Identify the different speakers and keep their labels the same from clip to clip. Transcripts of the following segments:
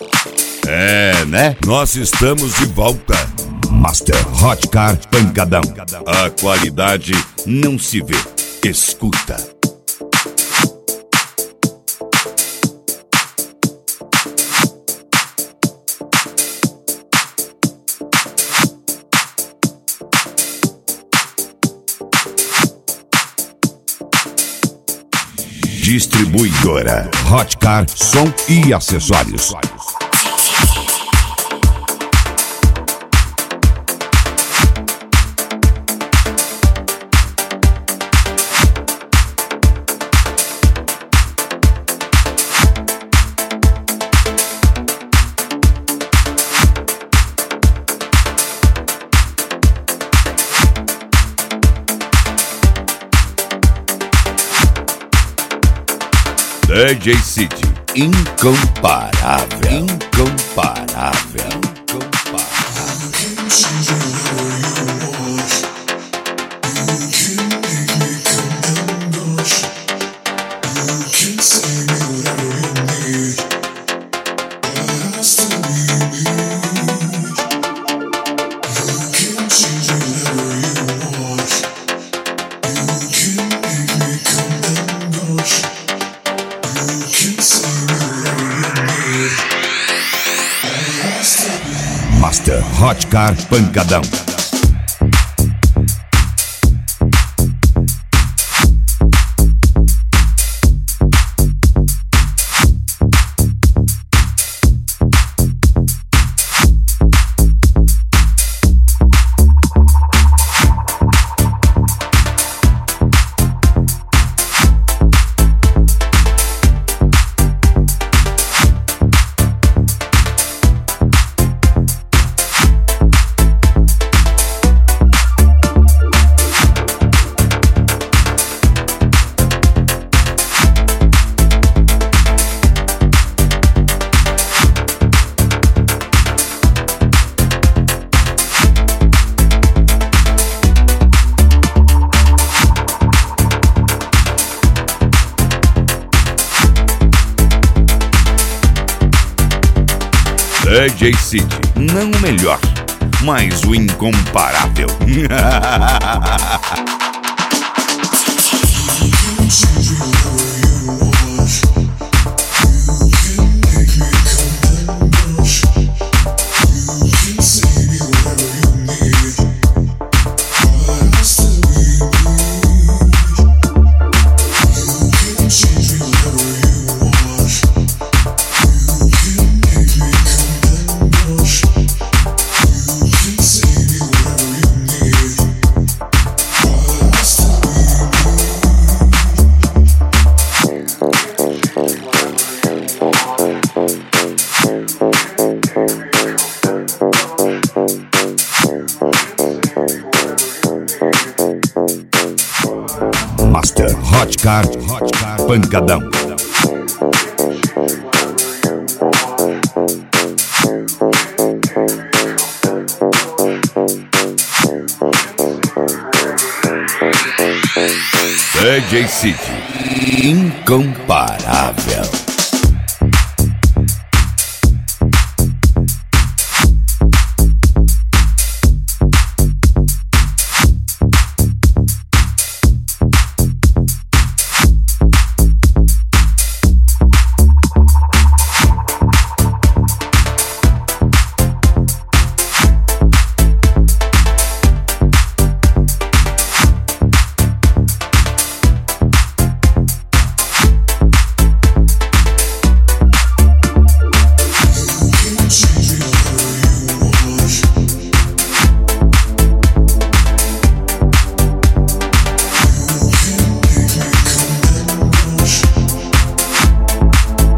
Speaker 1: É, né? Nós estamos de volta.
Speaker 2: Master Hot Car Pancadão.
Speaker 1: A qualidade não se vê, escuta.
Speaker 2: Distribuidora Hot Car, som e acessórios.
Speaker 1: DJ City, incomparável, incomparável,
Speaker 2: Master Hot Car Pancadão.
Speaker 1: DJ City, não o melhor, mas o incomparável.
Speaker 2: Master Hot Car Pancadão.
Speaker 1: DJ City, incomparável.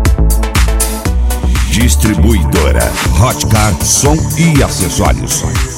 Speaker 2: Distribuidora Hot Car, som e acessórios.